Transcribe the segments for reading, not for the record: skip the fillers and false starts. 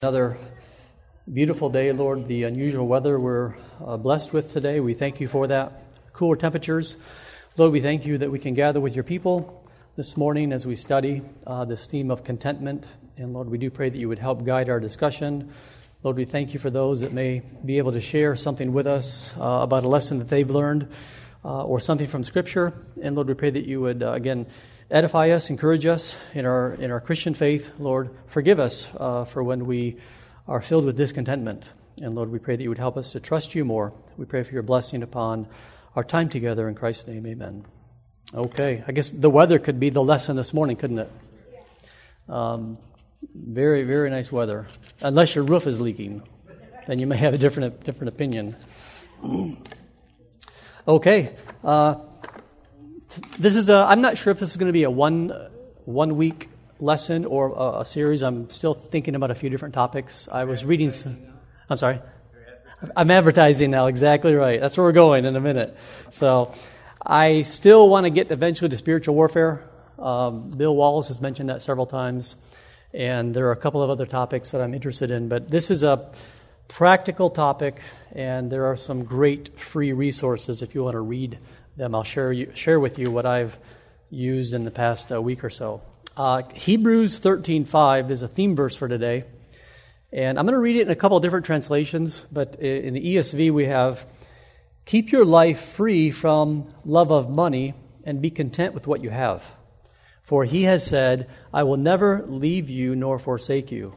Another beautiful day, Lord. The unusual weather we're blessed with today. We thank you for that. Cooler temperatures. Lord, we thank you that we can gather with your people this morning as we study this theme of contentment. And Lord, we do pray that you would help guide our discussion. Lord, we thank you for those that may be able to share something with us about a lesson that they've learned or something from Scripture. And Lord, we pray that you would, again, edify us, encourage us in our Christian faith. Lord, forgive us for when we are filled with discontentment. And Lord, we pray that you would help us to trust you more. We pray for your blessing upon our time together. In Christ's name, amen. Okay, I guess the weather could be the lesson this morning, couldn't it? Very, very nice weather. Unless your roof is leaking, then you may have a different opinion. Okay. This is I'm not sure if this is going to be a one week lesson or a series. I'm still thinking about a few different topics. I was reading I'm sorry. I'm advertising now. Exactly right. That's where we're going in a minute. So I still want to get eventually to spiritual warfare. Bill Wallace has mentioned that several times, and there are a couple of other topics that I'm interested in. But this is a practical topic, and there are some great free resources if you want to read them. I'll share with you what I've used in the past week or so. Hebrews 13:5 is a theme verse for today, and I'm going to read it in a couple of different translations, but in the ESV we have, "Keep your life free from love of money and be content with what you have. For he has said, I will never leave you nor forsake you."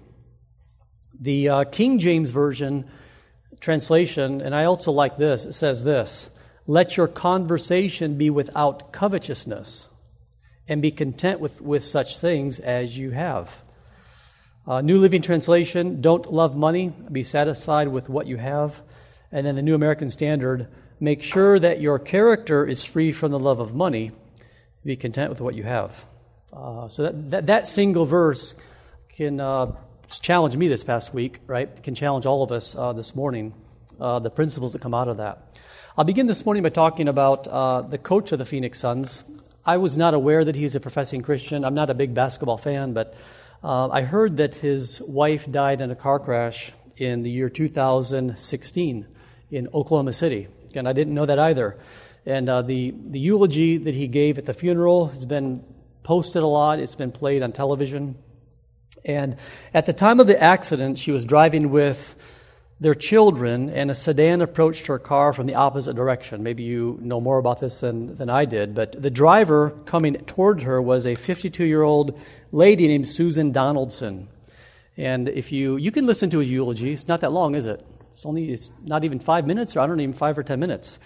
The King James Version translation, and I also like this, it says this: "Let your conversation be without covetousness, and be content with such things as you have." New Living Translation, "Don't love money, be satisfied with what you have." And then the New American Standard, "Make sure that your character is free from the love of money, be content with what you have." So that single verse can challenge me this past week, right? It can challenge all of us this morning, the principles that come out of that. I'll begin this morning by talking about the coach of the Phoenix Suns. I was not aware that he's a professing Christian. I'm not a big basketball fan, but I heard that his wife died in a car crash in the year 2016 in Oklahoma City. And I didn't know that either. And the eulogy that he gave at the funeral has been posted a lot. It's been played on television. And at the time of the accident, she was driving with their children, and a sedan approached her car from the opposite direction. Maybe you know more about this than I did, but the driver coming toward her was a 52-year-old lady named Susan Donaldson. And if you can listen to his eulogy. It's not that long, is it? It's not even 5 minutes, or I don't even 5 or 10 minutes.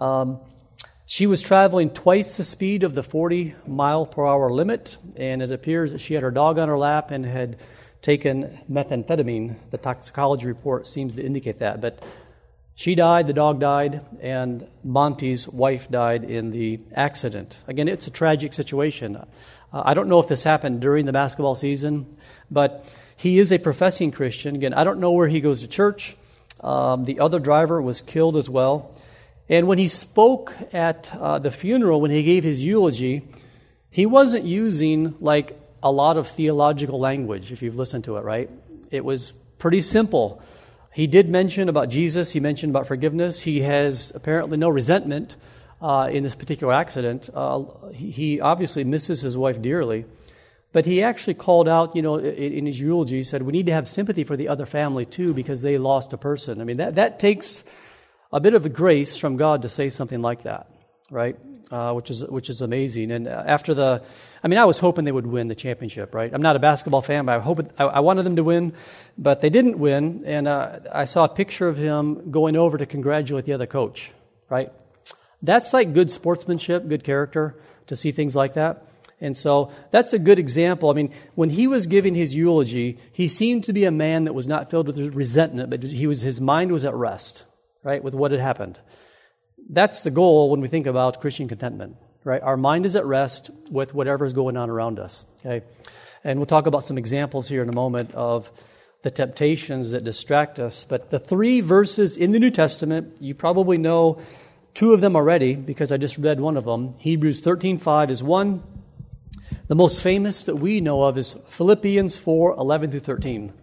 She was traveling twice the speed of the 40-mile-per-hour limit, and it appears that she had her dog on her lap and had taken methamphetamine. The toxicology report seems to indicate that. But she died, the dog died, and Monty's wife died in the accident. Again, it's a tragic situation. I don't know if this happened during the basketball season, but he is a professing Christian. Again, I don't know where he goes to church. The other driver was killed as well. And when he spoke at the funeral, when he gave his eulogy, he wasn't using like a lot of theological language, if you've listened to it, right? It was pretty simple. He did mention about Jesus. He mentioned about forgiveness. He has apparently no resentment in this particular accident. He obviously misses his wife dearly. But he actually called out, in his eulogy, he said, we need to have sympathy for the other family too, because they lost a person. I mean, that takes a bit of a grace from God to say something like that, right? Which is amazing. And I was hoping they would win the championship, right? I'm not a basketball fan, but I wanted them to win, but they didn't win. And I saw a picture of him going over to congratulate the other coach, right? That's like good sportsmanship, good character, to see things like that. And so that's a good example. I mean, when he was giving his eulogy, he seemed to be a man that was not filled with resentment, but his mind was at rest, right, with what had happened. That's the goal when we think about Christian contentment, right? Our mind is at rest with whatever is going on around us, okay? And we'll talk about some examples here in a moment of the temptations that distract us. But the 3 verses in the New Testament, you probably know 2 of them already because I just read one of them. Hebrews 13:5 is one. The most famous that we know of is Philippians 4:11 through 13.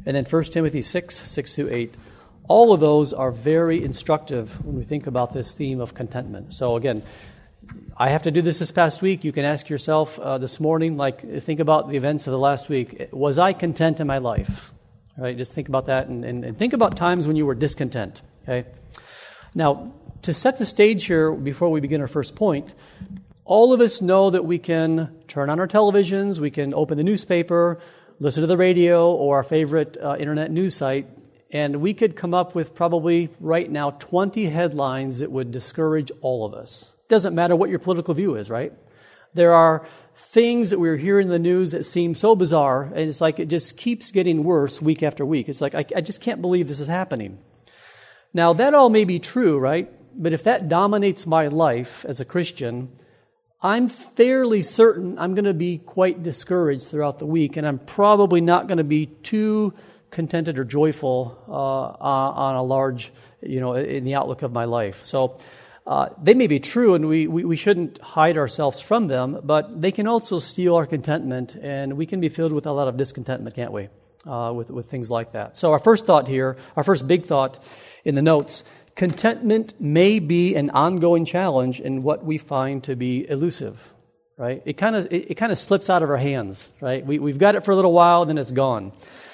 and then 1 Timothy 6 through 8. All of those are very instructive when we think about this theme of contentment. So again, I have to do this past week. You can ask yourself this morning, think about the events of the last week. Was I content in my life? Right? Just think about that and think about times when you were discontent. Okay. Now, to set the stage here before we begin our first point, all of us know that we can turn on our televisions, we can open the newspaper, listen to the radio or our favorite internet news site, and we could come up with probably right now 20 headlines that would discourage all of us. Doesn't matter what your political view is, right? There are things that we're hearing in the news that seem so bizarre, and it's like it just keeps getting worse week after week. It's like, I just can't believe this is happening. Now, that all may be true, right? But if that dominates my life as a Christian, I'm fairly certain I'm going to be quite discouraged throughout the week, and I'm probably not going to be too contented or joyful on a large, in the outlook of my life. So they may be true, and we shouldn't hide ourselves from them, but they can also steal our contentment, and we can be filled with a lot of discontentment, can't we, with things like that. So our first thought here, our first big thought in the notes, contentment may be an ongoing challenge in what we find to be elusive, right? It kind of slips out of our hands, right? We've got it for a little while, then it's gone.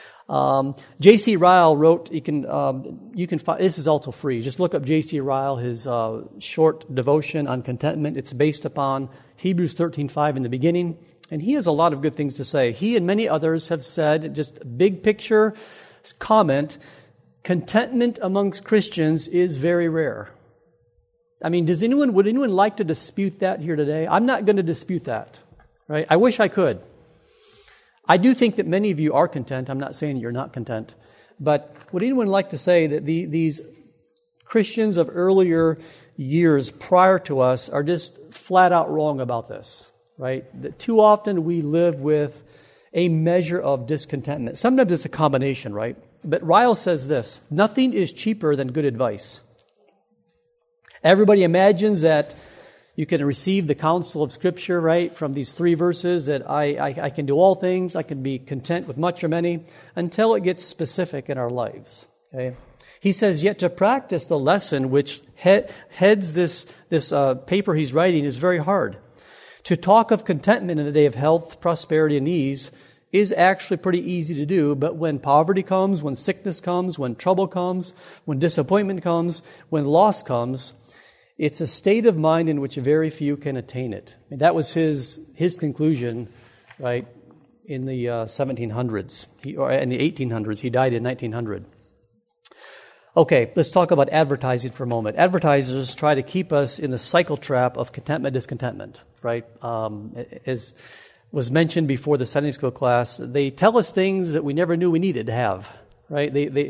J.C. Ryle wrote, you can find, this is also free. Just look up J.C. Ryle, his short devotion on contentment. It's based upon Hebrews 13:5 in the beginning, and he has a lot of good things to say. He and many others have said, just a big picture comment, contentment amongst Christians is very rare. I mean, would anyone like to dispute that here today? I'm not going to dispute that, right? I wish I could. I do think that many of you are content. I'm not saying you're not content. But would anyone like to say that these Christians of earlier years prior to us are just flat out wrong about this, right? That too often we live with a measure of discontentment. Sometimes it's a combination, right? But Ryle says this, nothing is cheaper than good advice. Everybody imagines that you can receive the counsel of Scripture, right, from these 3 verses that I can do all things, I can be content with much or many, until it gets specific in our lives. Okay? He says, yet to practice the lesson which heads this paper he's writing is very hard. To talk of contentment in the day of health, prosperity, and ease is actually pretty easy to do, but when poverty comes, when sickness comes, when trouble comes, when disappointment comes, when loss comes, it's a state of mind in which very few can attain it. And that was his conclusion, right, in the 1700s, or in the 1800s. He died in 1900. Okay, let's talk about advertising for a moment. Advertisers try to keep us in the cycle trap of contentment, discontentment, right? As was mentioned before the Sunday school class, they tell us things that we never knew we needed to have, right?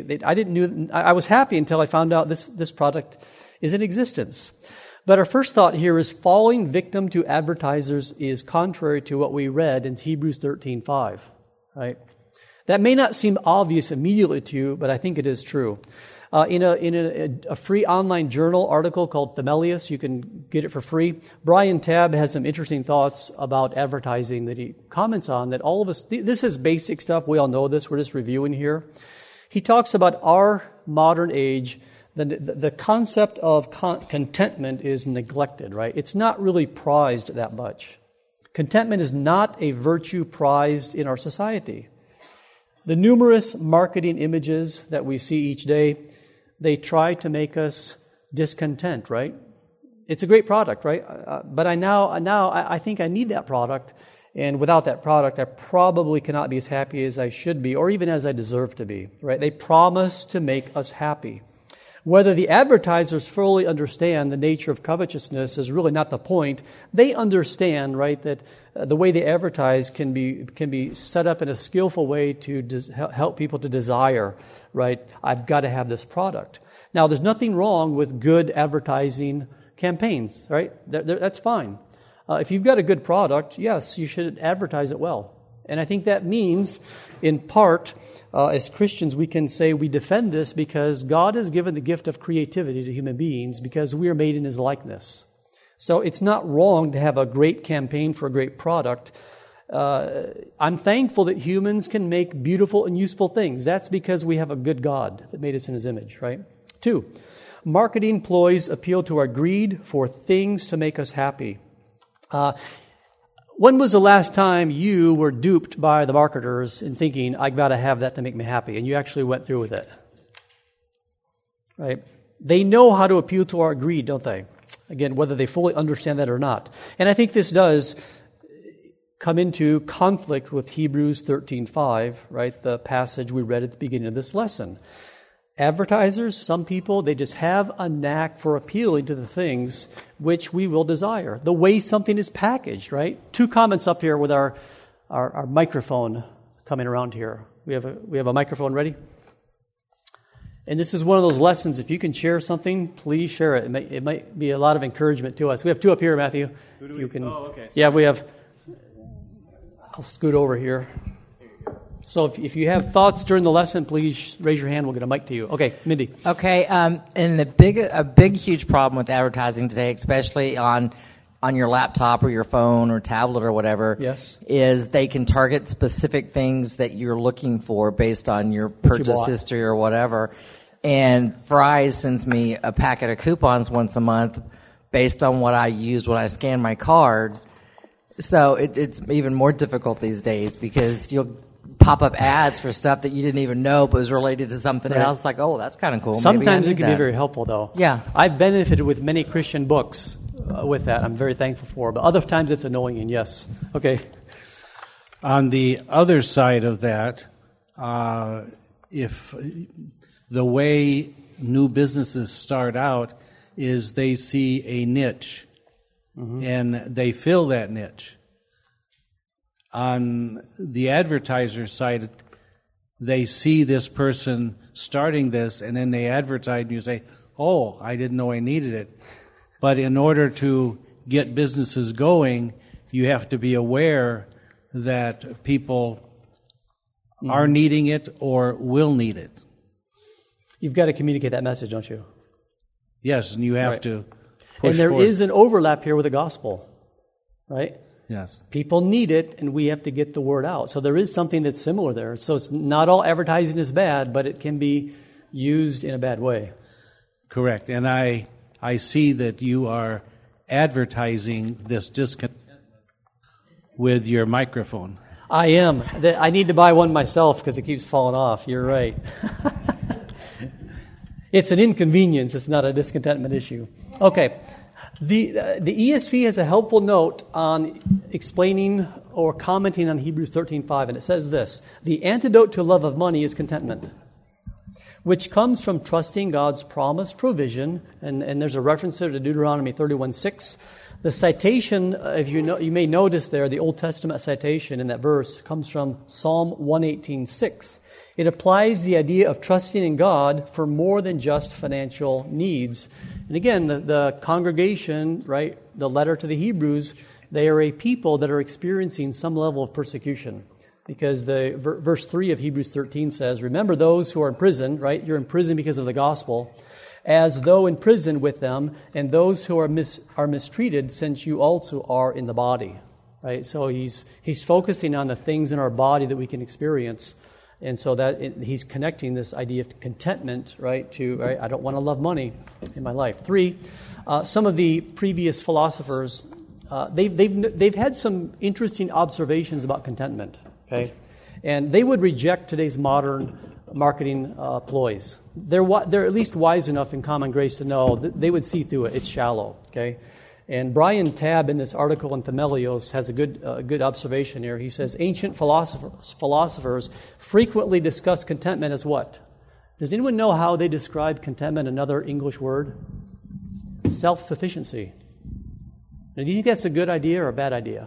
I was happy until I found out this product is in existence. But our first thought here is falling victim to advertisers is contrary to what we read in Hebrews 13:5, right? That may not seem obvious immediately to you, but I think it is true. In a free online journal article called Themelius, you can get it for free, Brian Tabb has some interesting thoughts about advertising that he comments on that all of us, this is basic stuff, we all know this, we're just reviewing here. He talks about our modern age. The concept of contentment is neglected, right? It's not really prized that much. Contentment is not a virtue prized in our society. The numerous marketing images that we see each day, they try to make us discontent, right? It's a great product, right? But I think I need that product, and without that product, I probably cannot be as happy as I should be, or even as I deserve to be, right? They promise to make us happy. Whether the advertisers fully understand the nature of covetousness is really not the point. They understand, right, that the way they advertise can be set up in a skillful way to help people to desire, right, I've got to have this product. Now, there's nothing wrong with good advertising campaigns, right? That's fine. If you've got a good product, yes, you should advertise it well. And I think that means, in part, as Christians, we can say we defend this because God has given the gift of creativity to human beings because we are made in His likeness. So it's not wrong to have a great campaign for a great product I'm thankful that humans can make beautiful and useful things. That's because we have a good God that made us in His image, right? 2, marketing ploys appeal to our greed for things to make us happy. When was the last time you were duped by the marketers in thinking, I've got to have that to make me happy, and you actually went through with it? Right? They know how to appeal to our greed, don't they? Again, whether they fully understand that or not. And I think this does come into conflict with Hebrews 13:5, right? The passage we read at the beginning of this lesson. Advertisers, some people, they just have a knack for appealing to the things which we will desire. The way something is packaged, right? 2 comments up here with our microphone coming around here. We have a microphone ready? And this is one of those lessons, if you can share something, please share it. It might be a lot of encouragement to us. We have 2 up here, Matthew. You can, okay. Yeah, we have. I'll scoot over here. So if you have thoughts during the lesson, please raise your hand. We'll get a mic to you. Okay, Mindy. Okay, and a big, huge problem with advertising today, especially on your laptop or your phone or tablet or whatever, Yes. is they can target specific things that you're looking for based on your purchase history or whatever. And Fry's sends me a packet of coupons once a month based on what I used when I scanned my card. So it's even more difficult these days because you'll pop up ads for stuff that you didn't even know but was related to something else. Like, oh, that's kind of cool. Sometimes it can be very helpful, though. Yeah. I've benefited with many Christian books with that. I'm very thankful for. But other times it's annoying, and yes. Okay. On the other side of that, if the way new businesses start out is they see a niche, and they fill that niche. On the advertiser side, they see this person starting this, and then they advertise, and you say, oh, I didn't know I needed it. But in order to get businesses going, you have to be aware that people are needing it or will need it. You've got to communicate that message, don't you? Yes, and you have to push And there forward. is an overlap here with the gospel, right? Yes. People need it, and we have to get the word out. So there is something that's similar there. So it's not all advertising is bad, but it can be used in a bad way. Correct. And I see that you are advertising this discontentment with your microphone. I am. I need to buy one myself because it keeps falling off. You're right. It's an inconvenience. It's not a discontentment issue. Okay. The ESV has a helpful note on explaining or commenting on Hebrews 13:5, and it says this: the antidote to love of money is contentment, which comes from trusting God's promised provision, and there's a reference there to Deuteronomy 31:6. The citation, if you may notice there, the Old Testament citation in that verse comes from Psalm 118:6. It applies the idea of trusting in God for more than just financial needs. And again, the congregation, right, the letter to the Hebrews, they are a people that are experiencing some level of persecution. Because the verse 3 of Hebrews 13 says, remember those who are in prison, right? You're in prison because of the gospel, as though in prison with them, and those who are mistreated, since you also are in the body. Right? So he's focusing on the things in our body that we can experience. And so that he's connecting this idea of contentment, right, to, right, I don't want to love money in my life. 3, some of the previous philosophers, they've had some interesting observations about contentment, okay? And they would reject today's modern marketing ploys. They're at least wise enough in common grace to know that they would see through it. It's shallow, okay? And Brian Tabb, in this article in Themelios, has a good observation here. He says, ancient philosophers frequently discuss contentment as what? Does anyone know how they describe contentment, another English word? Self-sufficiency. Now, do you think that's a good idea or a bad idea?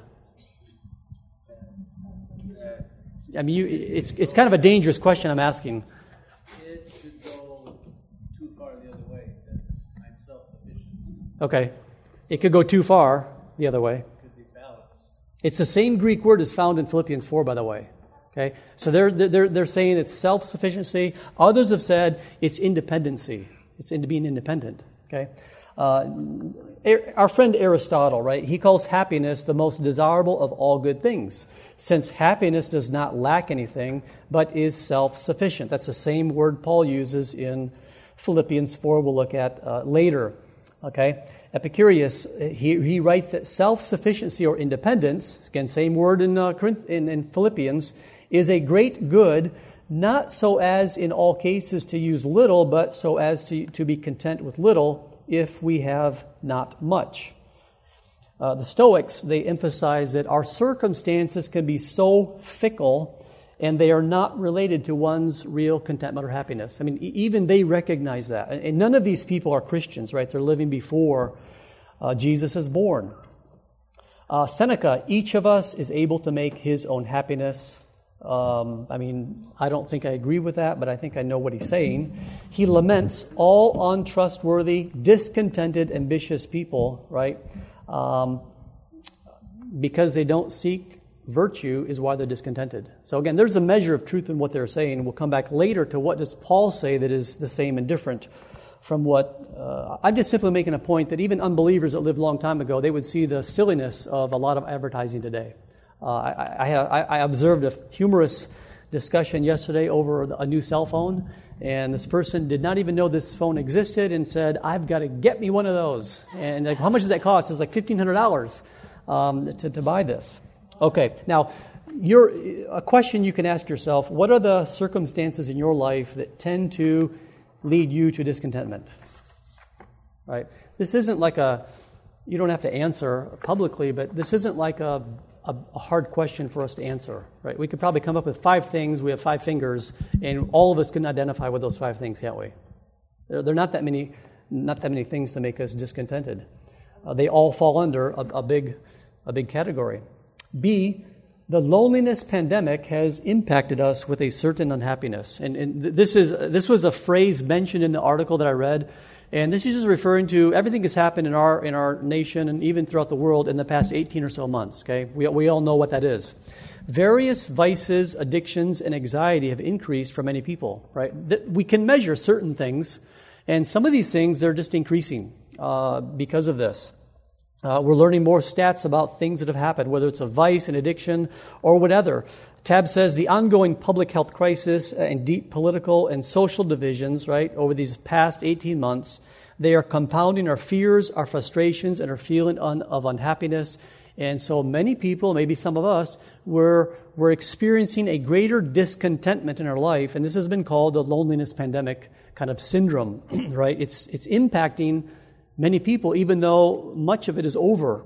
I mean, it's kind of a dangerous question I'm asking. It should go too far the other way, that I'm self-sufficient. Okay. It could go too far the other way. It could be balanced. It's the same Greek word as found in Philippians 4, by the way. Okay, so they're saying it's self-sufficiency. Others have said it's independency. It's into being independent. Okay, Our friend Aristotle, right, he calls happiness the most desirable of all good things, since happiness does not lack anything, but is self-sufficient. That's the same word Paul uses in Philippians 4 we'll look at later. Okay? Epicurus, he writes that self-sufficiency or independence, again, same word in Philippians, is a great good, not so as in all cases to use little, but so as to be content with little if we have not much. The Stoics, they emphasize that our circumstances can be so fickle and they are not related to one's real contentment or happiness. I mean, even they recognize that. And none of these people are Christians, right? They're living before Jesus is born. Seneca, each of us is able to make his own happiness. I don't think I agree with that, but I think I know what he's saying. He laments all untrustworthy, discontented, ambitious people, right? Because they don't seek virtue is why they're discontented. So again, there's a measure of truth in what they're saying. We'll come back later to what does Paul say that is the same and different from what... I'm just simply making a point that even unbelievers that lived a long time ago, they would see the silliness of a lot of advertising today. I observed a humorous discussion yesterday over a new cell phone, and this person did not even know this phone existed and said, "I've got to get me one of those." And like, how much does that cost? It's like $1,500 to buy this. Okay, now a question you can ask yourself: what are the circumstances in your life that tend to lead you to discontentment? Right. This isn't like you don't have to answer publicly, but this isn't like a hard question for us to answer, right? We could probably come up with 5 things. We have 5 fingers, and all of us can identify with those 5 things, can't we? There are not that many things to make us discontented. They all fall under a big category. B, the loneliness pandemic has impacted us with a certain unhappiness, and this was a phrase mentioned in the article that I read. And this is just referring to everything that's happened in our nation and even throughout the world in the past 18 or so months. Okay, we all know what that is. Various vices, addictions, and anxiety have increased for many people. Right, we can measure certain things, and some of these things they're just increasing because of this. We're learning more stats about things that have happened, whether it's a vice, an addiction, or whatever. Tab says the ongoing public health crisis and deep political and social divisions, right, over these past 18 months, they are compounding our fears, our frustrations, and our feeling of unhappiness. And so many people, maybe some of us, we're experiencing a greater discontentment in our life, and this has been called the loneliness pandemic kind of syndrome, right? It's impacting many people, even though much of it is over.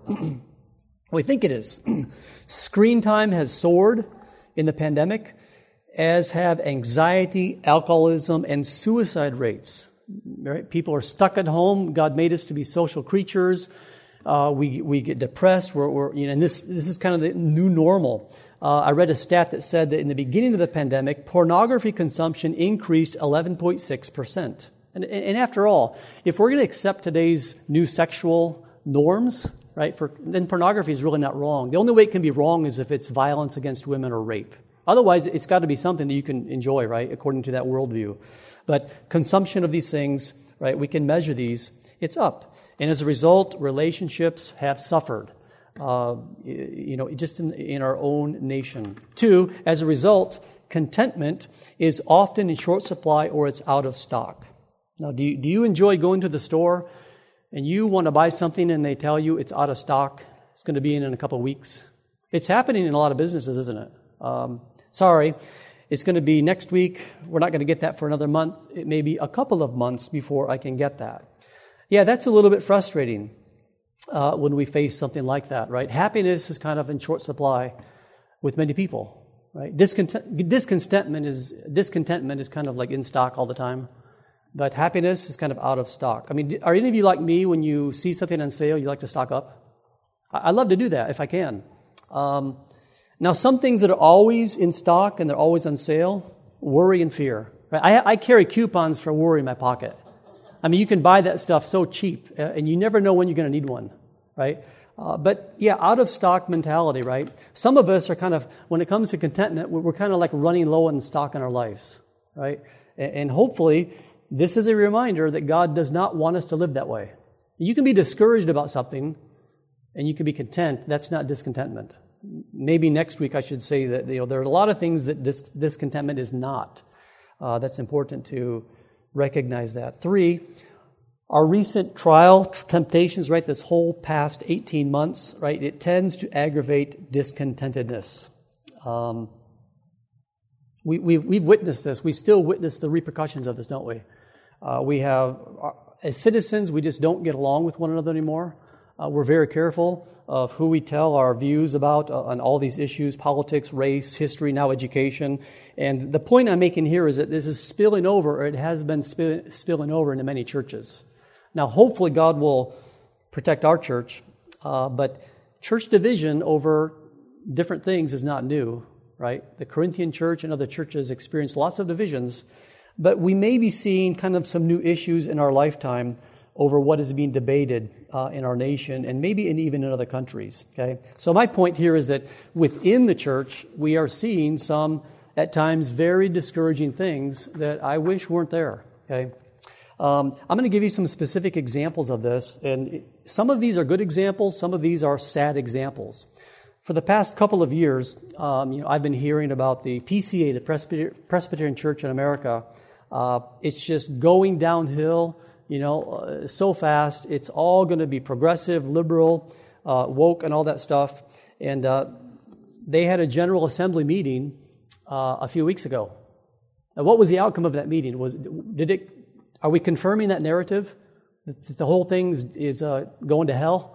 We think it is. Screen time has soared in the pandemic, as have anxiety, alcoholism, and suicide rates. Right? People are stuck at home. God made us to be social creatures. We get depressed. And this is kind of the new normal. I read a stat that said that in the beginning of the pandemic, pornography consumption increased 11.6%. And after all, if we're going to accept today's new sexual norms, right, then pornography is really not wrong. The only way it can be wrong is if it's violence against women or rape. Otherwise, it's got to be something that you can enjoy, right, according to that worldview. But consumption of these things, right, we can measure these, it's up. And as a result, relationships have suffered, just in our own nation. 2, as a result, contentment is often in short supply or it's out of stock. Now, do you enjoy going to the store and you want to buy something and they tell you it's out of stock, it's going to be in a couple of weeks? It's happening in a lot of businesses, isn't it? Sorry, it's going to be next week. We're not going to get that for another month. It may be a couple of months before I can get that. Yeah, that's a little bit frustrating when we face something like that, right? Happiness is kind of in short supply with many people, right? Discontentment is kind of like in stock all the time. But happiness is kind of out of stock. I mean, are any of you like me when you see something on sale, you like to stock up? I love to do that if I can. Now, some things that are always in stock and they're always on sale, worry and fear. Right? I carry coupons for worry in my pocket. I mean, you can buy that stuff so cheap, and you never know when you're going to need one, right? But yeah, out of stock mentality, right? Some of us are kind of, when it comes to contentment, we're kind of like running low on stock in our lives, right? And hopefully, this is a reminder that God does not want us to live that way. You can be discouraged about something, and you can be content. That's not discontentment. Maybe next week I should say that there are a lot of things that discontentment is not. That's important to recognize that. 3, our recent trial temptations, right, this whole past 18 months, right, it tends to aggravate discontentedness. We've witnessed this. We still witness the repercussions of this, don't we? We have, as citizens, we just don't get along with one another anymore. We're very careful of who we tell our views about on all these issues, politics, race, history, now education. And the point I'm making here is that this is spilling over, or it has been spilling over into many churches. Now, hopefully God will protect our church, but church division over different things is not new, right? The Corinthian church and other churches experienced lots of divisions, but we may be seeing kind of some new issues in our lifetime over what is being debated in our nation and maybe even in other countries, okay? So my point here is that within the church, we are seeing some, at times, very discouraging things that I wish weren't there, okay? I'm going to give you some specific examples of this, and some of these are good examples, some of these are sad examples. For the past couple of years, I've been hearing about the PCA, the Presbyterian Church in America. It's just going downhill, so fast. It's all going to be progressive, liberal, woke, and all that stuff. And they had a General Assembly meeting a few weeks ago. Now, what was the outcome of that meeting? Are we confirming that narrative that the whole thing is going to hell?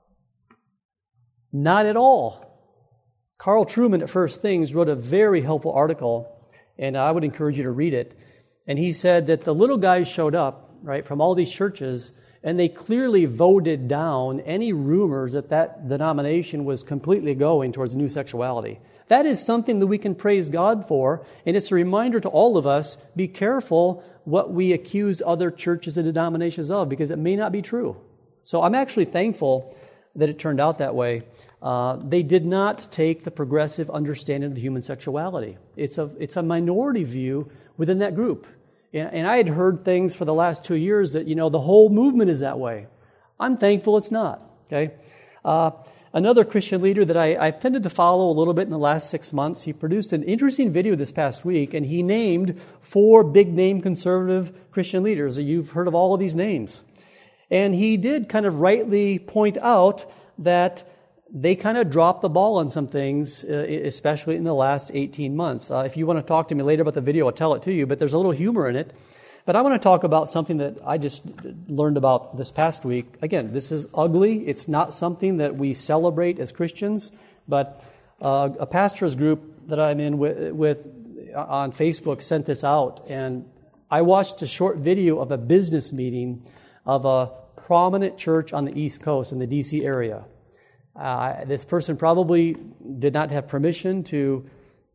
Not at all. Carl Trueman at First Things wrote a very helpful article, and I would encourage you to read it. And he said that the little guys showed up, right, from all these churches, and they clearly voted down any rumors that denomination was completely going towards new sexuality. That is something that we can praise God for, and it's a reminder to all of us, be careful what we accuse other churches and denominations of, because it may not be true. So I'm actually thankful that it turned out that way. They did not take the progressive understanding of human sexuality. It's a minority view within that group. And I had heard things for the last 2 years that, the whole movement is that way. I'm thankful it's not, okay? Another Christian leader that I've tended to follow a little bit in the last 6 months, he produced an interesting video this past week, and he named 4 big-name conservative Christian leaders. You've heard of all of these names. And he did kind of rightly point out that they kind of dropped the ball on some things, especially in the last 18 months. If you want to talk to me later about the video, I'll tell it to you, but there's a little humor in it. But I want to talk about something that I just learned about this past week. Again, this is ugly. It's not something that we celebrate as Christians, but a pastor's group that I'm in with on Facebook sent this out, and I watched a short video of a business meeting of a prominent church on the East Coast in the D.C. area. This person probably did not have permission to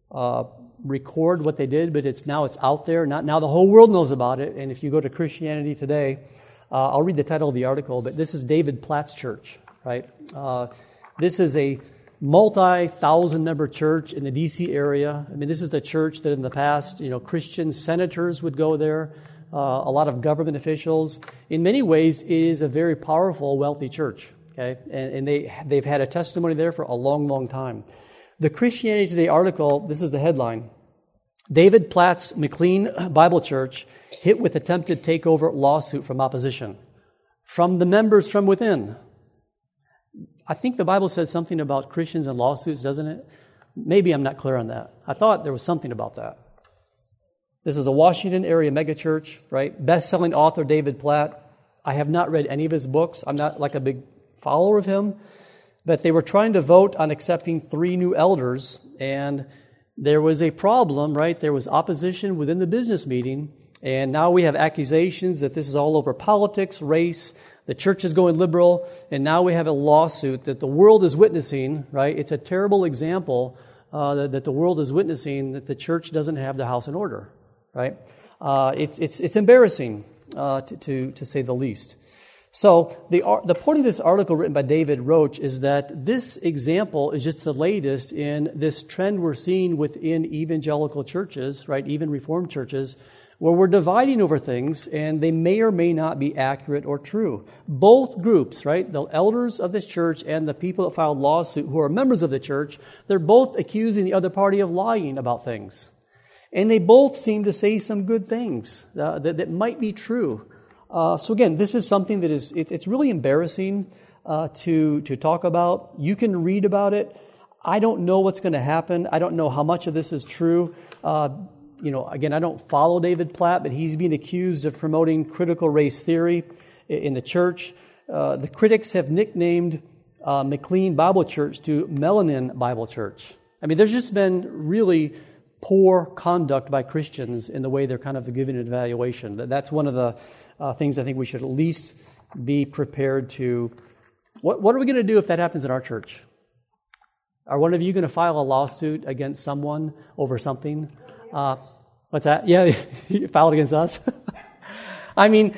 record what they did, but it's out there. Now the whole world knows about it, and if you go to Christianity Today, I'll read the title of the article, but this is David Platt's church, right? This is a multi-thousand-member church in the D.C. area. I mean, this is the church that in the past, Christian senators would go there, a lot of government officials. In many ways, it is a very powerful, wealthy church. Okay, and they've had a testimony there for a long, long time. The Christianity Today article, this is the headline: David Platt's McLean Bible Church hit with attempted takeover lawsuit from opposition, from the members from within. I think the Bible says something about Christians and lawsuits, doesn't it? Maybe I'm not clear on that. I thought there was something about that. This is a Washington area megachurch, right? Best-selling author David Platt. I have not read any of his books. I'm not like a big follower of him, but they were trying to vote on accepting 3 new elders, and there was a problem, right? There was opposition within the business meeting, and now we have accusations that this is all over politics, race, the church is going liberal, and now we have a lawsuit that the world is witnessing, right? It's a terrible example that the world is witnessing that the church doesn't have the house in order, right? It's embarrassing, to say the least. So the point of this article written by David Roach is that this example is just the latest in this trend we're seeing within evangelical churches, right, even Reformed churches, where we're dividing over things and they may or may not be accurate or true. Both groups, right, the elders of this church and the people that filed lawsuit who are members of the church, they're both accusing the other party of lying about things. And they both seem to say some good things that might be true. So again, this is something that it's really embarrassing to talk about. You can read about it. I don't know what's going to happen. I don't know how much of this is true. Again, I don't follow David Platt, but he's being accused of promoting critical race theory in the church. The critics have nicknamed McLean Bible Church to Melanin Bible Church. I mean, there's just been really poor conduct by Christians in the way they're kind of giving an evaluation. That's one of the things I think we should at least be prepared to. What are we going to do if that happens in our church? Are one of you going to file a lawsuit against someone over something? What's that? Yeah, you filed against us? I mean,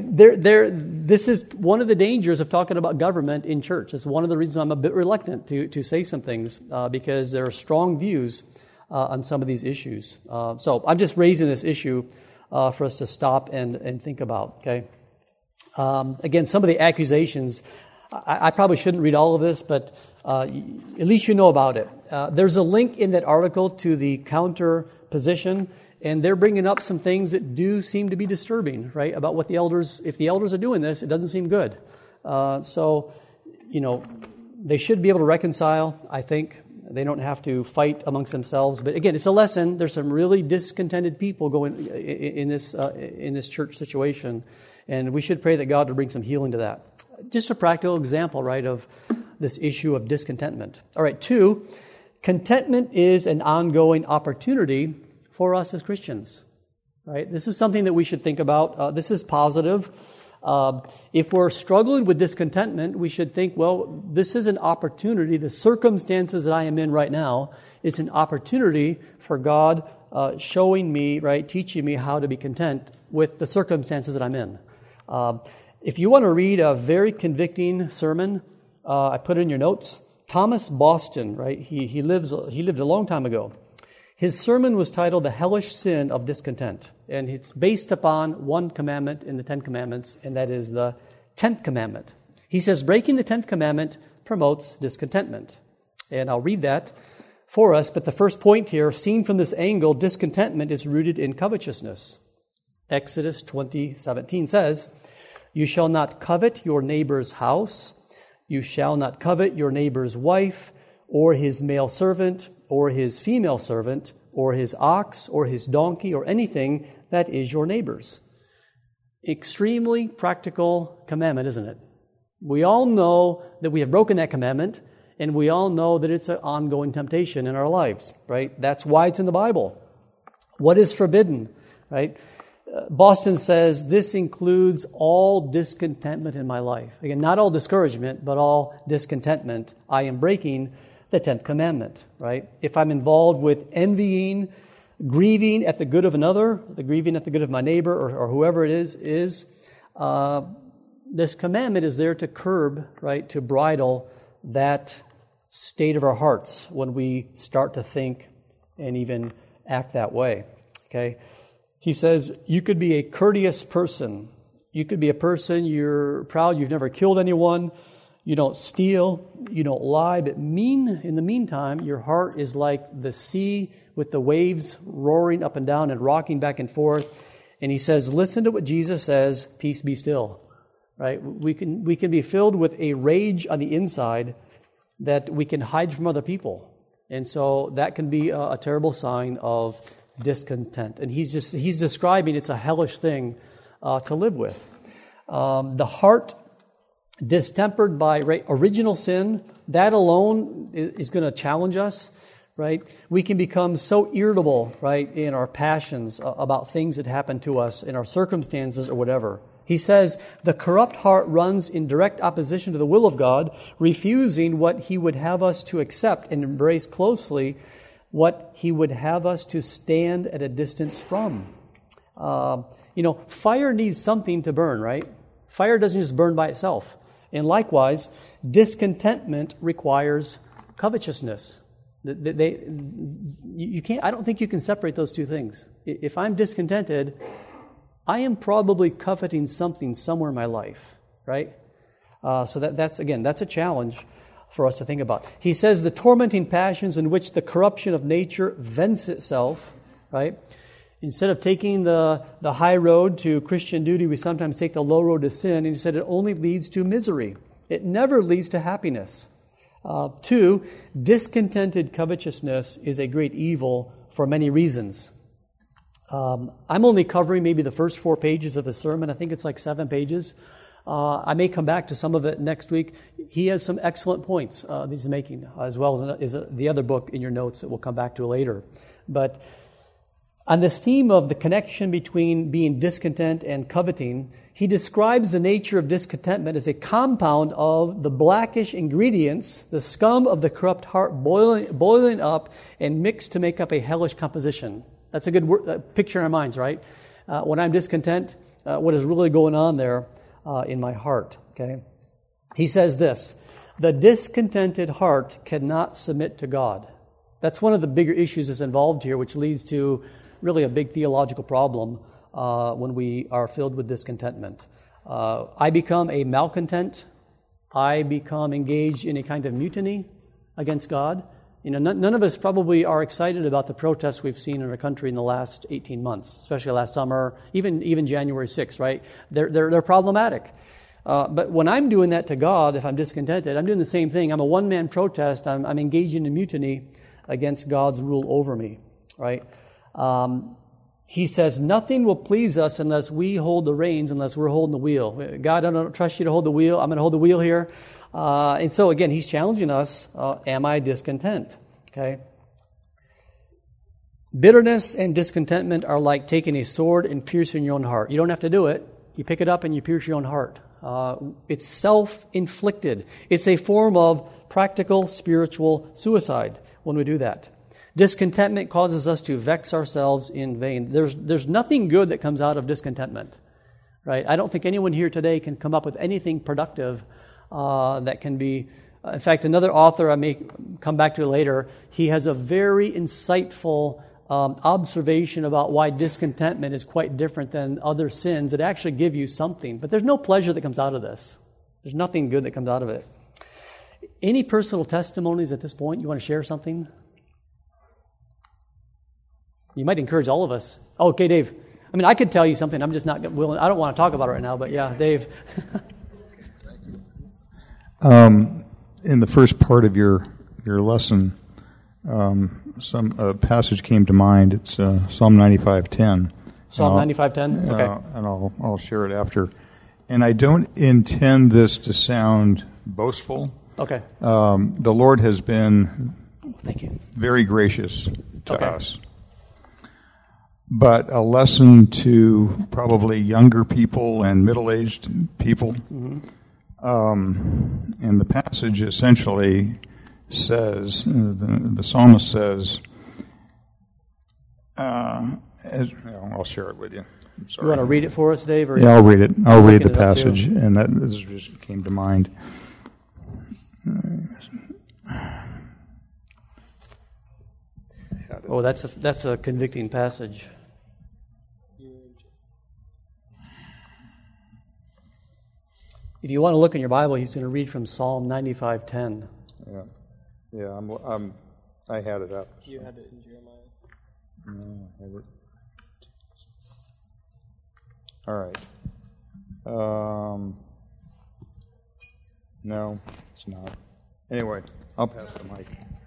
this is one of the dangers of talking about government in church. It's one of the reasons I'm a bit reluctant to say some things because there are strong views on some of these issues. So I'm just raising this issue for us to stop and think about, okay? Again, some of the accusations, I probably shouldn't read all of this, but at least you know about it. There's a link in that article to the counter position, and they're bringing up some things that do seem to be disturbing, right, about what the elders, if the elders are doing this, it doesn't seem good. So, they should be able to reconcile, I think. They don't have to fight amongst themselves. But again, it's a lesson. There's some really discontented people going in this church situation, and we should pray that God will bring some healing to that. Just a practical example, right, of this issue of discontentment. All right, 2, contentment is an ongoing opportunity for us as Christians, right? This is something that we should think about. This is positive. If we're struggling with discontentment, we should think, well, this is an opportunity. The circumstances that I am in right now, it's an opportunity for God showing me, right, teaching me how to be content with the circumstances that I'm in. If you want to read a very convicting sermon, I put it in your notes. Thomas Boston, right? He lived a long time ago. His sermon was titled "The Hellish Sin of Discontent," and it's based upon one commandment in the 10 Commandments, and that is the 10th commandment. He says, breaking the 10th commandment promotes discontentment. And I'll read that for us, but the first point here, seen from this angle, discontentment is rooted in covetousness. Exodus 20:17 says, "You shall not covet your neighbor's house, you shall not covet your neighbor's wife, or his male servant, or his female servant, or his ox, or his donkey, or anything that is your neighbor's." Extremely practical commandment, isn't it? We all know that we have broken that commandment, and we all know that it's an ongoing temptation in our lives, right? That's why it's in the Bible. What is forbidden, right? Boston says this includes all discontentment in my life. Again, not all discouragement, but all discontentment. I am breaking the 10th commandment, right? If I'm involved with envying, grieving at the good of another, grieving at the good of my neighbor or whoever it is, this commandment is there to curb, right, to bridle that state of our hearts when we start to think and even act that way, okay? He says, you could be a courteous person. You could be a person, you're proud, you've never killed anyone, you don't steal, you don't lie, but in the meantime, your heart is like the sea with the waves roaring up and down and rocking back and forth. And he says, listen to what Jesus says, peace be still. Right? We can be filled with a rage on the inside that we can hide from other people. And so that can be a terrible sign of discontent. And he's describing it's a hellish thing to live with. The heart distempered by original sin, that alone is going to challenge us, right? We can become so irritable, right, in our passions about things that happen to us, in our circumstances or whatever. He says, the corrupt heart runs in direct opposition to the will of God, refusing what He would have us to accept and embrace closely what He would have us to stand at a distance from. Fire needs something to burn, right? Fire doesn't just burn by itself. And likewise, discontentment requires covetousness. You can't. I don't think you can separate those two things. If I'm discontented, I am probably coveting something somewhere in my life, right? So that's a challenge for us to think about. He says the tormenting passions in which the corruption of nature vents itself, right? Instead of taking the high road to Christian duty, we sometimes take the low road to sin. And he said it only leads to misery. It never leads to happiness. 2, discontented covetousness is a great evil for many reasons. I'm only covering maybe the first 4 pages of the sermon. I think it's like 7 pages. I may come back to some of it next week. He has some excellent points that he's making, as well as the other book in your notes that we'll come back to later. But on this theme of the connection between being discontent and coveting, he describes the nature of discontentment as a compound of the blackish ingredients, the scum of the corrupt heart boiling up and mixed to make up a hellish composition. That's a good picture in our minds, right? When I'm discontent, what is really going on there in my heart, okay? He says this, the discontented heart cannot submit to God. That's one of the bigger issues that's involved here, which leads to really a big theological problem when we are filled with discontentment. I become a malcontent. I become engaged in a kind of mutiny against God. None of us probably are excited about the protests we've seen in our country in the last 18 months, especially last summer, even January 6th, right? They're problematic. But when I'm doing that to God, if I'm discontented, I'm doing the same thing. I'm a one-man protest. I'm engaged in a mutiny against God's rule over me, right? He says, nothing will please us unless we hold the reins, unless we're holding the wheel. God, I don't trust you to hold the wheel. I'm going to hold the wheel here. And so, again, he's challenging us, am I discontent? Okay. Bitterness and discontentment are like taking a sword and piercing your own heart. You don't have to do it. You pick it up and you pierce your own heart. It's self-inflicted. It's a form of practical spiritual suicide when we do that. Discontentment causes us to vex ourselves in vain. There's nothing good that comes out of discontentment, right? I don't think anyone here today can come up with anything productive that can be. In fact, another author I may come back to later, he has a very insightful observation about why discontentment is quite different than other sins that actually give you something. But there's no pleasure that comes out of this. There's nothing good that comes out of it. Any personal testimonies at this point? You want to share something? You might encourage all of us. Oh, okay, Dave. I mean, I could tell you something. I'm just not willing. I don't want to talk about it right now, but yeah, Dave. In the first part of your lesson, some passage came to mind. It's Psalm 95:10. Psalm 95:10. Okay. And I'll share it after. And I don't intend this to sound boastful. Okay. The Lord has been Thank you. very gracious to us. But a lesson to probably younger people and middle-aged people. Mm-hmm. And the passage essentially says, the psalmist says, I'll share it with you. I'm sorry. You want to read it for us, Dave? Or yeah, I'll read it. I'll read the passage, and this just came to mind. Oh, that's a convicting passage. If you want to look in your Bible, he's going to read from Psalm 95:10. Yeah. I had it up. You had it in Jeremiah. No, I have it. All right. No, it's not. Anyway, I'll pass the mic.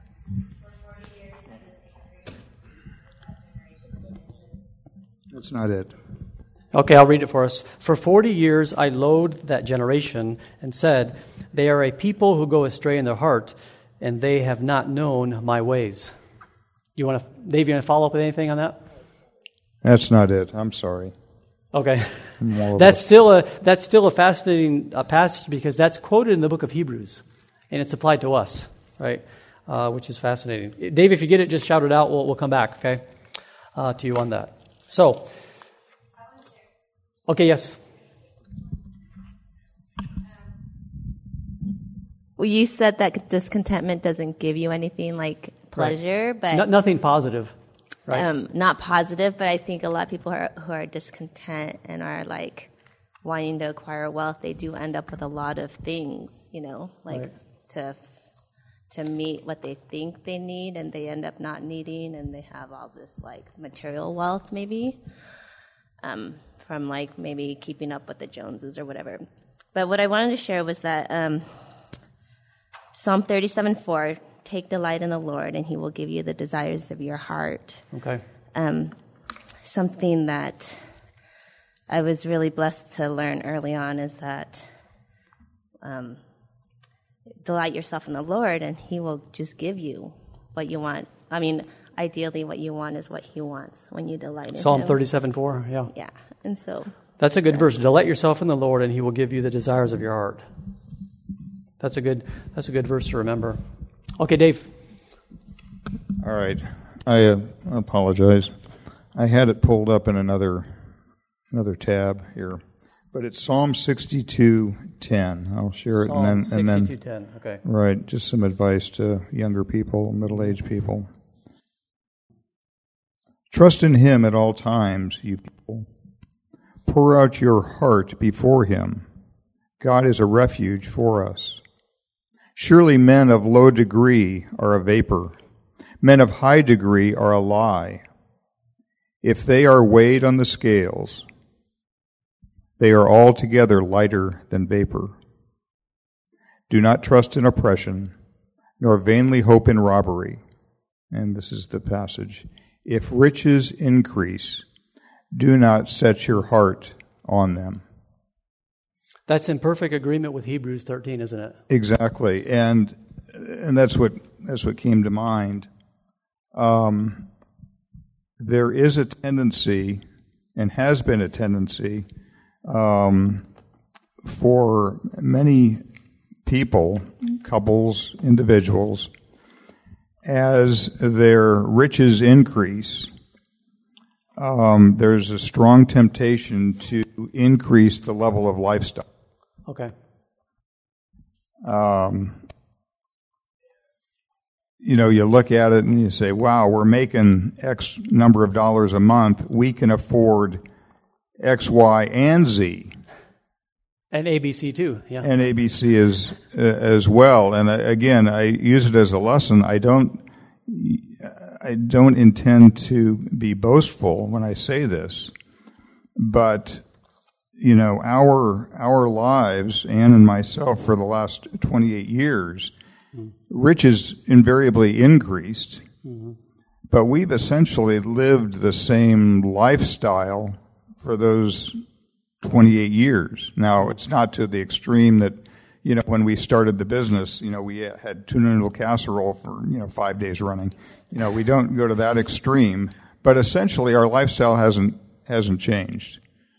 That's not it. Okay, I'll read it for us. For 40 years I loathed that generation and said, they are a people who go astray in their heart, and they have not known my ways. Dave, you want to follow up with anything on that? That's not it. I'm sorry. Okay. That's still a fascinating passage because that's quoted in the book of Hebrews, and it's applied to us, right? Which is fascinating. Dave, if you get it, just shout it out. We'll come back, okay, to you on that. So, okay, yes. Well, you said that discontentment doesn't give you anything like pleasure, but nothing positive, right? Not positive. But I think a lot of people who are discontent and are like wanting to acquire wealth, they do end up with a lot of things, like to meet what they think they need, and they end up not needing, and they have all this like material wealth maybe from like maybe keeping up with the Joneses or whatever. But what I wanted to share was that Psalm 37:4, take delight in the Lord, and he will give you the desires of your heart. Okay. Something that I was really blessed to learn early on is that delight yourself in the Lord, and he will just give you what you want. I mean, ideally, what you want is what he wants when you delight in Psalm him. 37:4, yeah. Yeah, and so... That's a good verse. Delight yourself in the Lord, and he will give you the desires of your heart. That's a good verse to remember. Okay, Dave. All right. I apologize. I had it pulled up in another tab here, but it's Psalm 62:10. I'll share it Psalm and then 62:10. Okay. right, just some advice to younger people, middle-aged people. Trust in him at all times, you people. Pour out your heart before him. God is a refuge for us. Surely men of low degree are a vapor. Men of high degree are a lie. If they are weighed on the scales, they are altogether lighter than vapor. Do not trust in oppression, nor vainly hope in robbery. And this is the passage. If riches increase, do not set your heart on them. That's in perfect agreement with Hebrews 13, isn't it? Exactly, and that's what came to mind. There is a tendency, and has been a tendency, for many people, couples, individuals, as their riches increase, there's a strong temptation to increase the level of lifestyle. Okay. You look at it and you say, wow, we're making X number of dollars a month. We can afford X, Y, and Z. And ABC too, yeah. And ABC as well. And again, I use it as a lesson. I don't intend to be boastful when I say this, but our lives, Ann and myself, for the last 28 years, riches invariably increased, but we've essentially lived the same lifestyle for those 28 years. Now, it's not to the extreme that, when we started the business, we had tuna noodle casserole for, 5 days running. We don't go to that extreme, but essentially our lifestyle hasn't changed.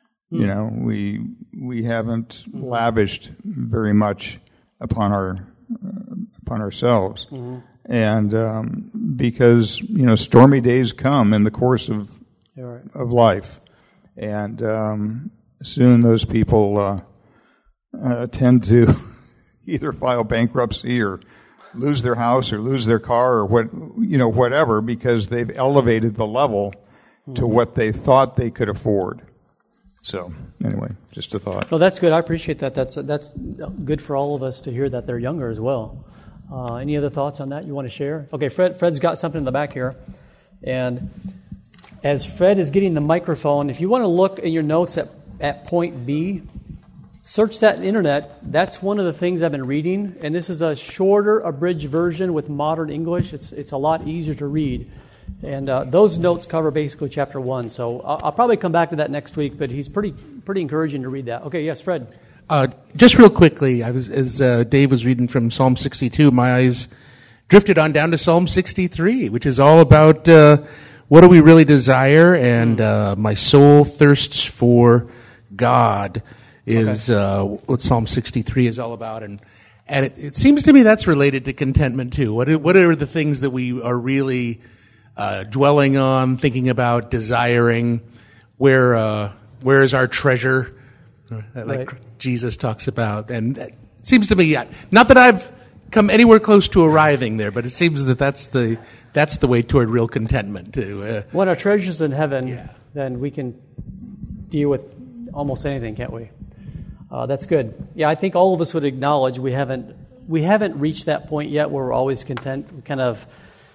We haven't lavished very much upon ourselves. And because, stormy days come in the course of life. And soon those people tend to either file bankruptcy or lose their house or lose their car or whatever, because they've elevated the level to what they thought they could afford. So anyway, just a thought. No, that's good. I appreciate that. That's good for all of us to hear that they're younger as well. Any other thoughts on that you want to share? Okay, Fred's got something in the back here. And as Fred is getting the microphone, if you want to look in your notes at point B, search that in the internet. That's one of the things I've been reading. And this is a shorter, abridged version with modern English. It's a lot easier to read. And those notes cover basically chapter 1. So I'll probably come back to that next week, but he's pretty encouraging to read that. Okay, yes, Fred. Just real quickly, as Dave was reading from Psalm 62, my eyes drifted on down to Psalm 63, which is all about what do we really desire, and my soul thirsts for God is what Psalm 63 is all about. And it seems to me that's related to contentment too. What are the things that we are really dwelling on, thinking about, desiring? Where is our treasure? Like Jesus talks about. And it seems to me, not that I've come anywhere close to arriving there, but it seems that that's the way toward real contentment. When our treasure's in heaven, then we can deal with almost anything, can't we? That's good. Yeah, I think all of us would acknowledge we haven't reached that point yet where we're always content. We kind of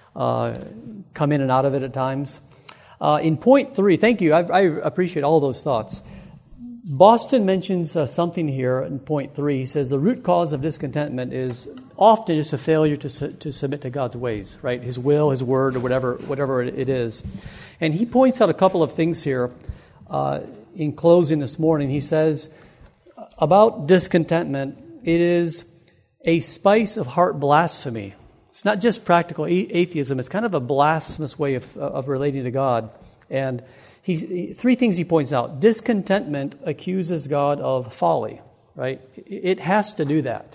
come in and out of it at times. In point 3, thank you. I appreciate all those thoughts. Boston mentions something here in point 3. He says the root cause of discontentment is often just a failure to submit to God's ways, right? His will, His word, or whatever it is. And he points out a couple of things here in closing this morning. He says about discontentment, it is a spice of heart blasphemy. It's not just practical atheism. It's kind of a blasphemous way of relating to God. And 3 things he points out. Discontentment accuses God of folly, right? It has to do that.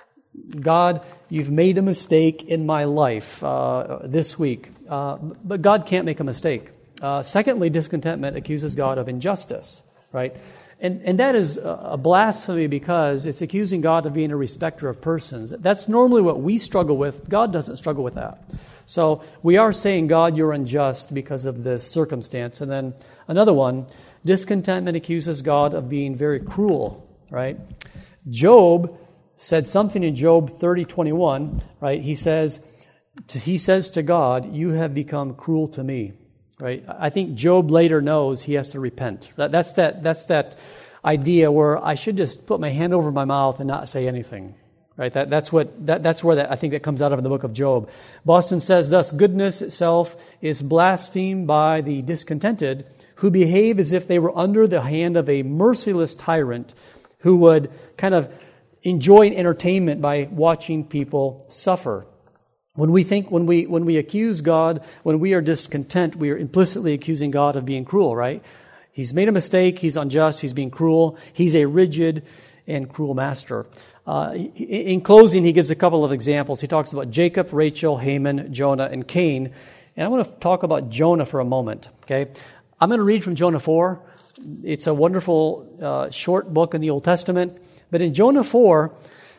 God, you've made a mistake in my life this week. But God can't make a mistake. Secondly, discontentment accuses God of injustice, right? And that is a blasphemy because it's accusing God of being a respecter of persons. That's normally what we struggle with. God doesn't struggle with that. So we are saying, God, you're unjust because of this circumstance. And then another one, discontentment accuses God of being very cruel, right? Job said something in Job 30:21, right? He says to God, you have become cruel to me, right? I think Job later knows he has to repent. That's that idea where I should just put my hand over my mouth and not say anything. Right, that's where I think that comes out of in the book of Job. Boston says, thus, goodness itself is blasphemed by the discontented who behave as if they were under the hand of a merciless tyrant who would kind of enjoy entertainment by watching people suffer. When we accuse God, when we are discontent, we are implicitly accusing God of being cruel, right? He's made a mistake, he's unjust, he's being cruel, he's a rigid and cruel master. In closing, he gives a couple of examples. He talks about Jacob, Rachel, Haman, Jonah, and Cain. And I want to talk about Jonah for a moment. Okay, I'm going to read from Jonah 4. It's a wonderful short book in the Old Testament. But in Jonah 4,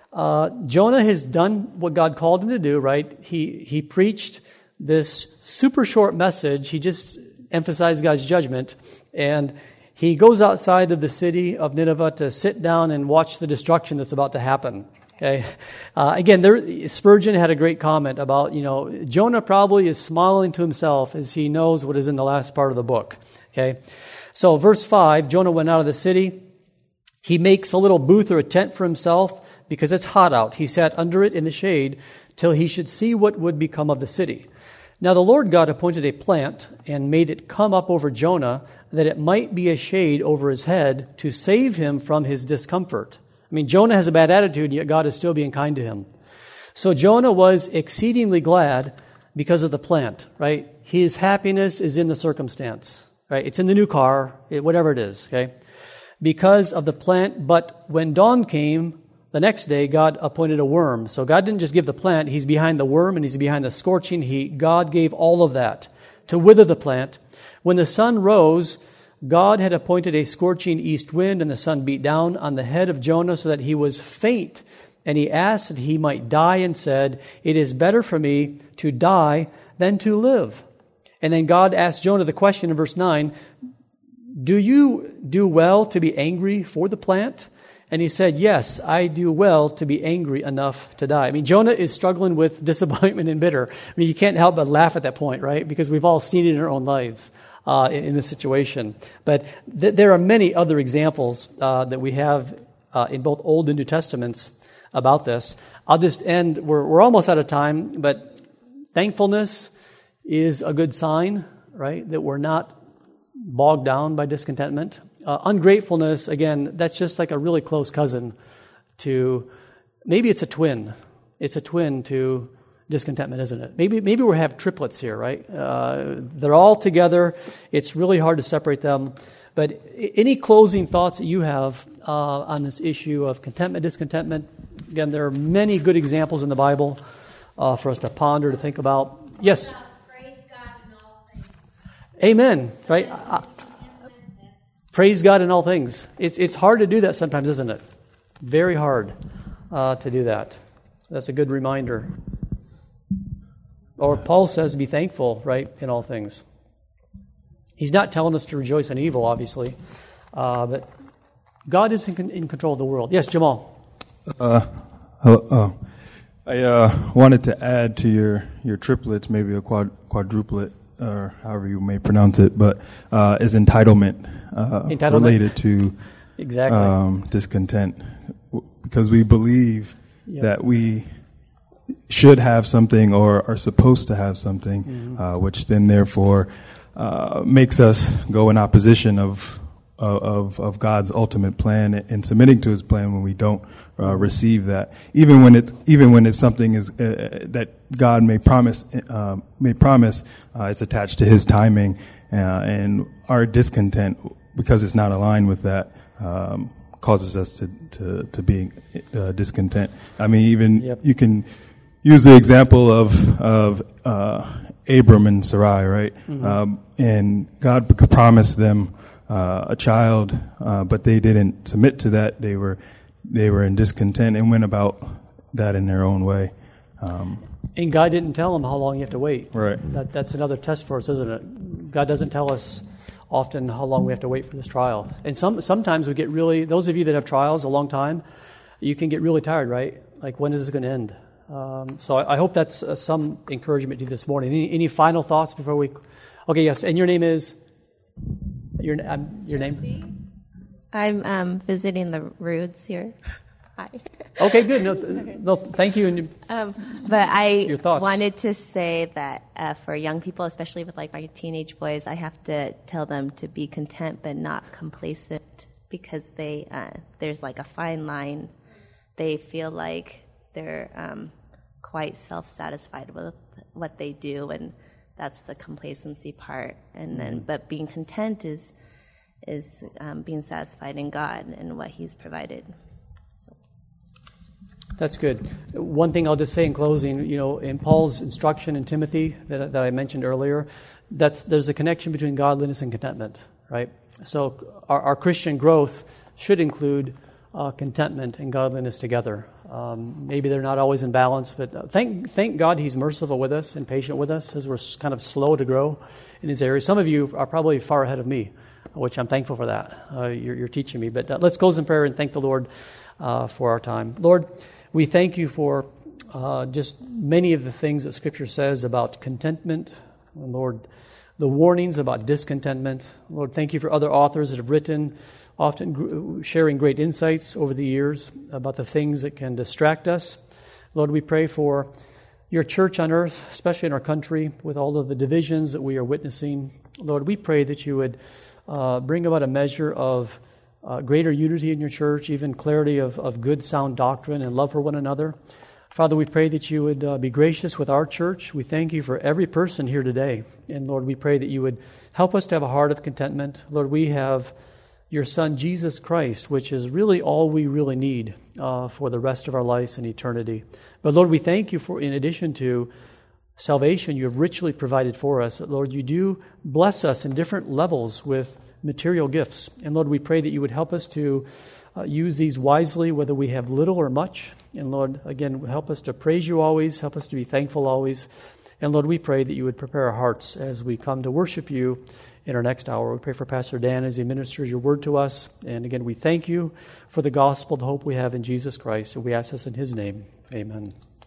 Jonah has done what God called him to do, right? He preached this super short message. He just emphasized God's judgment. And he goes outside of the city of Nineveh to sit down and watch the destruction that's about to happen. Okay. Again, Spurgeon had a great comment about, Jonah probably is smiling to himself as he knows what is in the last part of the book. Okay. So verse 5, Jonah went out of the city. He makes a little booth or a tent for himself because it's hot out. He sat under it in the shade till he should see what would become of the city. Now the Lord God appointed a plant and made it come up over Jonah that it might be a shade over his head to save him from his discomfort. I mean, Jonah has a bad attitude, yet God is still being kind to him. So Jonah was exceedingly glad because of the plant, right? His happiness is in the circumstance, right? It's in the new car, whatever it is, okay? Because of the plant, but when dawn came, the next day, God appointed a worm. So God didn't just give the plant, he's behind the worm and he's behind the scorching heat. God gave all of that to wither the plant. When the sun rose, God had appointed a scorching east wind, and the sun beat down on the head of Jonah so that he was faint. And he asked that he might die and said, it is better for me to die than to live. And then God asked Jonah the question in verse 9, do you do well to be angry for the plant? And he said, yes, I do well to be angry enough to die. I mean, Jonah is struggling with disappointment and bitter. I mean, you can't help but laugh at that point, right? Because we've all seen it in our own lives in this situation. But there are many other examples that we have in both Old and New Testaments about this. I'll just end. We're almost out of time, but thankfulness is a good sign, right? That we're not bogged down by discontentment. Ungratefulness, again, that's just like a really close cousin to, maybe it's a twin. It's a twin to discontentment, isn't it? Maybe we have triplets here, right? They're all together. It's really hard to separate them. But any closing thoughts that you have on this issue of contentment, discontentment? Again, there are many good examples in the Bible for us to ponder, to think about. Yes? Praise God in all things. Amen, right? Praise God in all things. It's hard to do that sometimes, isn't it? Very hard to do that. That's a good reminder. Or Paul says, be thankful, right, in all things. He's not telling us to rejoice in evil, obviously, but God is in control of the world. Yes, Jamal. I wanted to add to your triplets, maybe a quadruplet, or however you may pronounce it, but is entitlement, related to discontent, because we believe that we should have something or are supposed to have something, which then therefore makes us go in opposition of God's ultimate plan and submitting to His plan when we don't receive that, even when it's something that God may promise, it's attached to His timing, and our discontent because it's not aligned with that causes us to be discontent. I mean, even you can use the example of Abram and Sarai, right? And God promised them a child, but they didn't submit to that. They were in discontent and went about that in their own way. And God didn't tell them how long you have to wait. Right. That's another test for us, isn't it? God doesn't tell us often how long we have to wait for this trial. And sometimes we get really, those of you that have trials a long time, you can get really tired, right? Like, when is this going to end? So I hope that's some encouragement to you this morning. Any final thoughts before we... Okay, yes, and your name is... Your name? I'm visiting the Roods here. Hi. Okay, good. No, thank you. But I your thoughts. Wanted to say that for young people, especially with like my teenage boys, I have to tell them to be content but not complacent, because there's like a fine line. They feel like they're quite self-satisfied with what they do, and that's the complacency part. And then, but being content is being satisfied in God and what He's provided. So. That's good. One thing I'll just say in closing, in Paul's instruction in Timothy that I mentioned earlier, there's a connection between godliness and contentment, right? So our Christian growth should include contentment and godliness together. Maybe they're not always in balance, but thank God He's merciful with us and patient with us as we're kind of slow to grow in His area. Some of you are probably far ahead of me, which I'm thankful for that. You're teaching me. But let's close in prayer and thank the Lord for our time. Lord, we thank You for just many of the things that Scripture says about contentment. And Lord, the warnings about discontentment. Lord, thank You for other authors that have written, often sharing great insights over the years about the things that can distract us. Lord, we pray for Your church on earth, especially in our country, with all of the divisions that we are witnessing. Lord, we pray that You would bring about a measure of greater unity in Your church, even clarity of good, sound doctrine and love for one another. Father, we pray that You would be gracious with our church. We thank You for every person here today. And Lord, we pray that You would help us to have a heart of contentment. Lord, we have Your Son, Jesus Christ, which is really all we really need for the rest of our lives and eternity. But Lord, we thank You for, in addition to salvation You have richly provided for us, that, Lord, You do bless us in different levels with material gifts. And Lord, we pray that You would help us to use these wisely, whether we have little or much. And Lord, again, help us to praise You always, help us to be thankful always. And Lord, we pray that You would prepare our hearts as we come to worship You in our next hour. We pray for Pastor Dan as he ministers Your word to us. And again, we thank You for the gospel, the hope we have in Jesus Christ. And we ask this in His name. Amen.